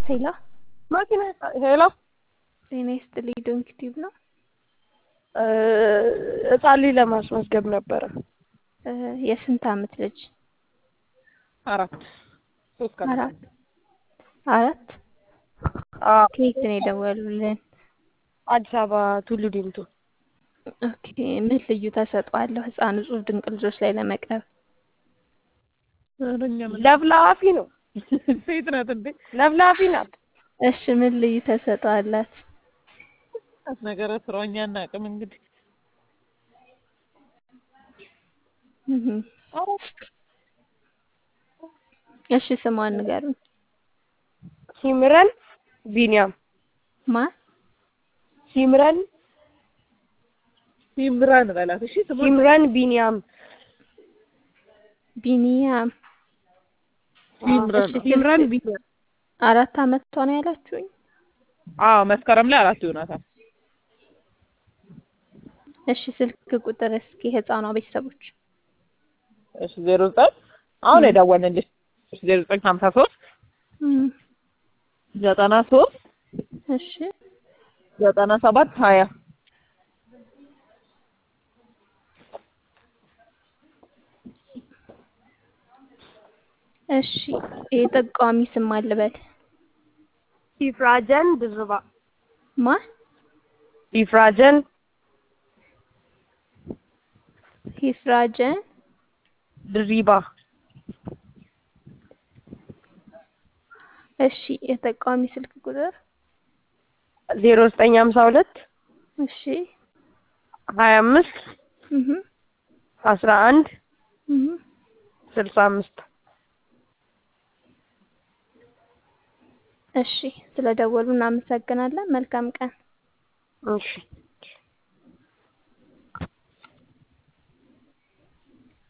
ሄሎ መኪና ሄሎ ጤና ይስጥልኝ። ዶንኪ ቲዩብ ነው። ህጻን ልጅ ለማስመዝገብ ነበረ። የስንት አመት ልጅ? 3 ቀን። አራት አዎ ከየት ነው የደወሉልን? አዲስ አበባ ቱሉ ዲምቱ። ኦኬ ምን ልዩ ተሰጥኦ አለው ህፃኑ ጽሁፍ ድንቅ ልጆች ላይ ለመቅረብ? ለፍላፊ ነው። ሴት ናት እንዴ? ለፍላፊ ናት። እሺ ምን ልዩ ተሰጥኦ አላት? ነገረ ስራኛ እናቅም እንግዲህ እሺ ስሟን ንገሩኝ። ሲምረን ቢኒያም። ማን? ሲምረን በላት። እሺ ሲምረን ቢኒያም። ቢኒያም ሲምረን ቢኒያም። 4 አመቷ ነው ያላችሁኝ? አዎ መስከረም ላይ 4 ይሆናታል። እሺ ስልክ ቁጥር እስኪ ህፃኗ ቤተሰቦች። እሺ 09 አሁን የደወልንልሽ 0953 93 እሺ 97 20 እሺ የጠቋሚ ስም አልበል። ኢፍራጀን ድርባ። ማን? ኢፍራጀን ድሪባ። እሺ የተቋሚ ስልክ ቁጥር? 0952 እሺ 25 11 65። እሺ ስለደወሉ እናመሰግናለን። መልካም ቀን። እሺ